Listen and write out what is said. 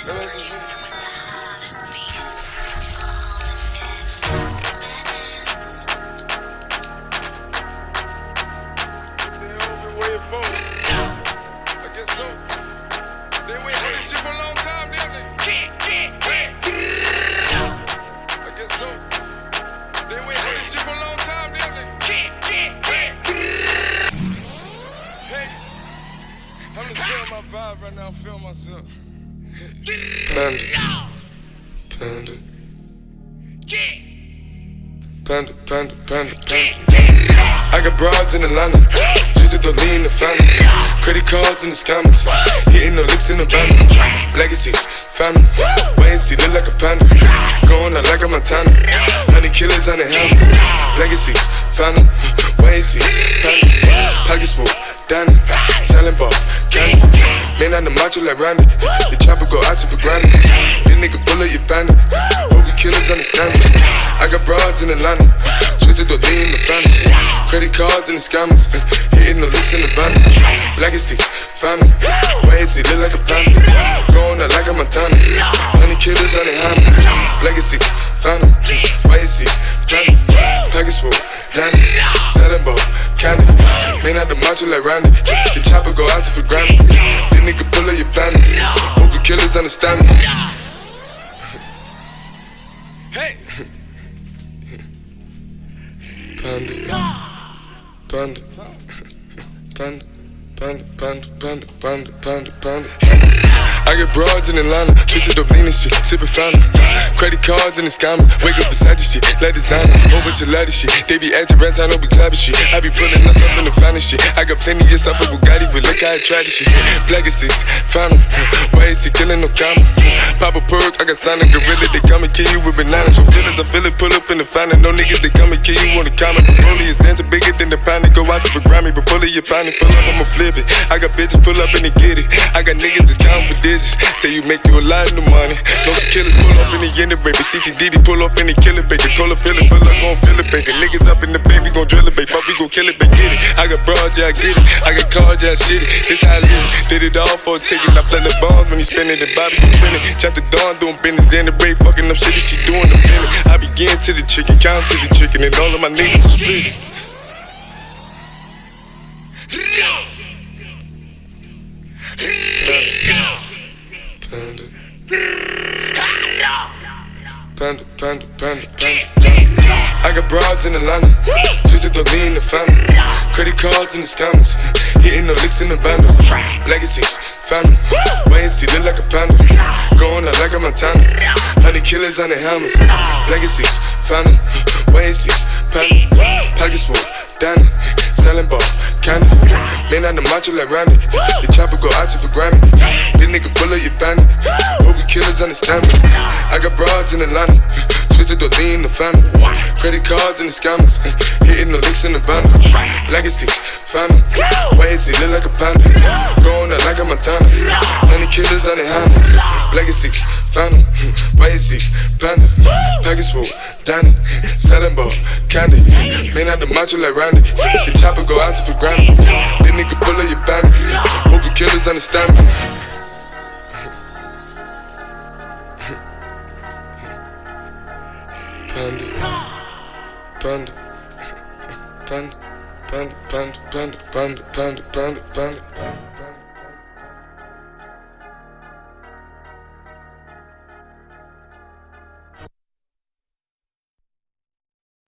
Producer with the hottest beats on the net. Madness. I guess so. They wait for this shit for a long time, didn't they? I guess so. They wait for this shit for a long time, didn't they? Hey, I'm just feeling my vibe right now. I'm feeling myself. Panda. Panda. Panda, panda, panda, panda. I got broads in Atlanta, just to lean the family. Credit cards in the scammers, hitting the licks in the van. Legacies, family, wait and see, look like a panda. Going out like a Montana, 100 killers on the helmets. Legacies, family, wait and see, panda. Pockets full, Danny, selling ball, candy. Man on the macho like Randy, the chopper go out to for granted. This nigga bullet your bandit, hope the killers understand it. I got broads in Atlanta, twisted the lean in the family. Credit cards and the scammers, hitting the licks in the van. Legacy, family, wait and see, look like a panda. Going out like a Montana, 100 killers on the hammers. Legacy, family, wait and see, family. Package full, Danny, selling ball, candy. Man out the macho like Randy, the chopper go out to for granted. This nigga pull up your bandit, hope the killers understand me. Hey! Panda, panda, panda, panda, panda, panda, panda, panda, panda. I get broads in Atlanta, twisted up lean and shit, sippin' fountain. Credit cards and the scammers, wake up beside shit, like designer, whole bunch of ladder shit. They be acting rats, I don't be clapping shit. I be pulling us up in the fountain shit. I got plenty of stuff with Bugatti, but look how I tried this shit. Legacies, fountain, why is he killing no comma? Pop a perk, I got signed a gorilla, they come and kill you with bananas. For feelings, I feel it, pull up in the fountain. No niggas, they come and kill you on the comment. But Broly is dancing bigger than the pound. Go out to the Grammy, but pull it, your pound, fill up, I'ma flip it. I got bitches pull up and they get it. I got niggas that's counting for digits. Say you make you a lot of money. No killers pull off in the end of baby. CTDD pull off in the killer baby. Cola fill it, gon' fill it baby. Niggas up in the baby, gon' drill it baby. Fuck, we gon' kill it baby, get it. I got broad, yeah, I get it. I got cards, yeah, I shit it. This how I live. Did it all for a ticket. I play the bombs when he spinning the Bobby, you trending. Chop the dawn, doing business in the break. Fucking up shit, she doing the minute. I begin to the chicken, count to the chicken, and all of my niggas are split. Panda. Panda, panda, panda, panda. I got broads in Atlanta, twisted the lean in the family. Credit cards and the scammers, hitting the licks in the band. Legacies, family, wait and see, look like a panda. Going out like a Montana, 100 killers on the hammers. Legacies, family, wait and see, panda. Pockets full, Danny, selling ball, candy. Man on the macho like Randy, the chopper go out to for Grammy. This nigga pull up your bandit, hope the killers understand me. I got broads in Atlanta, twisted the lean in the family. Credit cards and the scammers, hitting the licks in the van. Legacy, family, wait and see, look like a panda. Going out like a Montana, 100 killers on the hammers. Legacy, family, wait and see, panda. Package full, Danny, selling ball, candy. Man out the macho like Randy, the chopper go out to for granted. This nigga pull up your bandit, hope the killers understand me. Panda, panda, panda, panda, panda, panda, panda, panda, panda, panda.